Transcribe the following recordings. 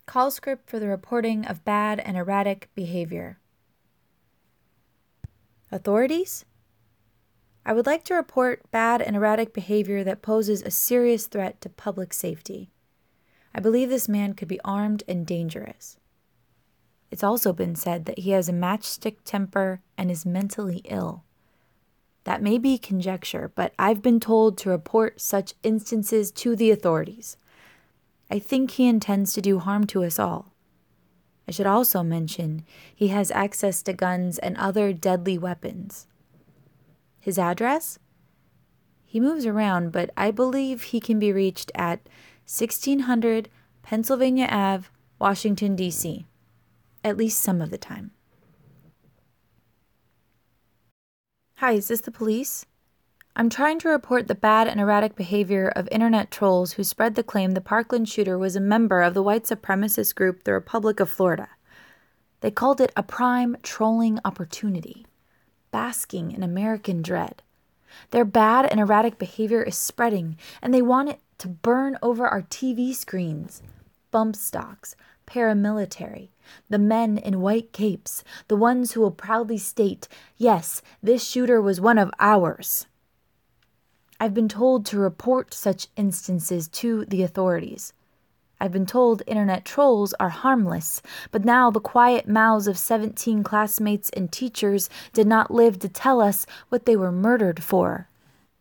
Call script for the reporting of bad and erratic behavior. Authorities? I would like to report bad and erratic behavior that poses a serious threat to public safety. I believe this man could be armed and dangerous. It's also been said that he has a matchstick temper and is mentally ill. That may be conjecture, but I've been told to report such instances to the authorities. I think he intends to do harm to us all. I should also mention he has access to guns and other deadly weapons. His address? He moves around, but I believe he can be reached at 1600 Pennsylvania Ave, Washington, D.C., at least some of the time. Hi, is this the police? I'm trying to report the bad and erratic behavior of internet trolls who spread the claim the Parkland shooter was a member of the white supremacist group, the Republic of Florida. They called it a prime trolling opportunity, basking in American dread. Their bad and erratic behavior is spreading, and they want it to burn over our TV screens. Bump stocks, paramilitary, the men in white capes, the ones who will proudly state, yes, this shooter was one of ours. I've been told to report such instances to the authorities. I've been told internet trolls are harmless, but now the quiet mouths of 17 classmates and teachers did not live to tell us what they were murdered for.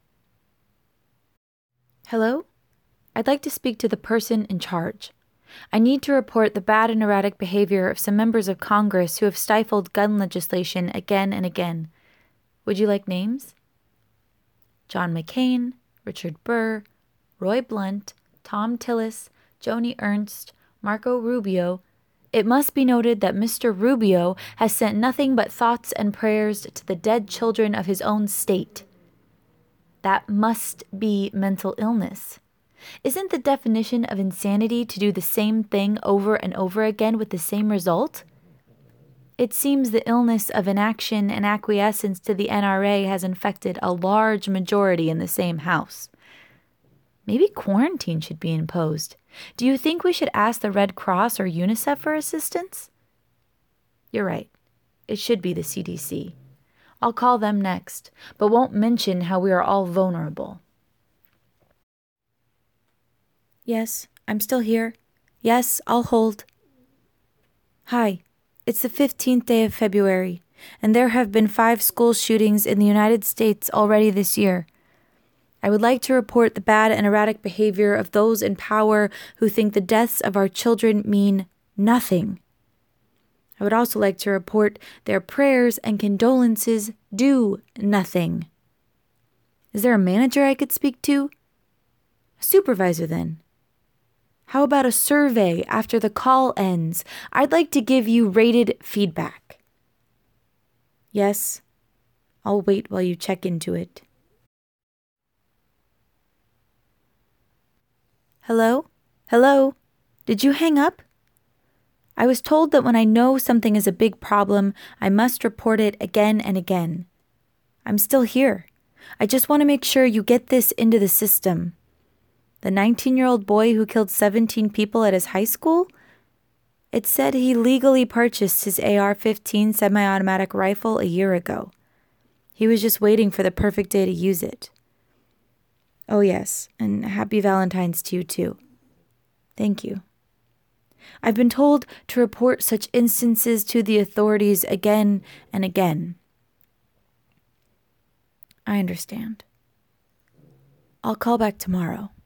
Hello? I'd like to speak to the person in charge. I need to report the bad and erratic behavior of some members of Congress who have stifled gun legislation again and again. Would you like names? John McCain, Richard Burr, Roy Blunt, Tom Tillis, Joni Ernst, Marco Rubio. It must be noted that Mr. Rubio has sent nothing but thoughts and prayers to the dead children of his own state. That must be mental illness. Isn't the definition of insanity to do the same thing over and over again with the same result? It seems the illness of inaction and acquiescence to the NRA has infected a large majority in the same house. Maybe quarantine should be imposed. Do you think we should ask the Red Cross or UNICEF for assistance? You're right. It should be the CDC. I'll call them next, but won't mention how we are all vulnerable. Yes, I'm still here. Yes, I'll hold. Hi. It's the 15th day of February, and there have been 5 school shootings in the United States already this year. I would like to report the bad and erratic behavior of those in power who think the deaths of our children mean nothing. I would also like to report their prayers and condolences do nothing. Is there a manager I could speak to? A supervisor, then. How about a survey after the call ends? I'd like to give you rated feedback. Yes, I'll wait while you check into it. Hello? Hello? Did you hang up? I was told that when I know something is a big problem, I must report it again and again. I'm still here. I just want to make sure you get this into the system. The 19-year-old boy who killed 17 people at his high school? It said he legally purchased his AR-15 semi-automatic rifle a year ago. He was just waiting for the perfect day to use it. Oh yes, and happy Valentine's to you too. Thank you. I've been told to report such instances to the authorities again and again. I understand. I'll call back tomorrow.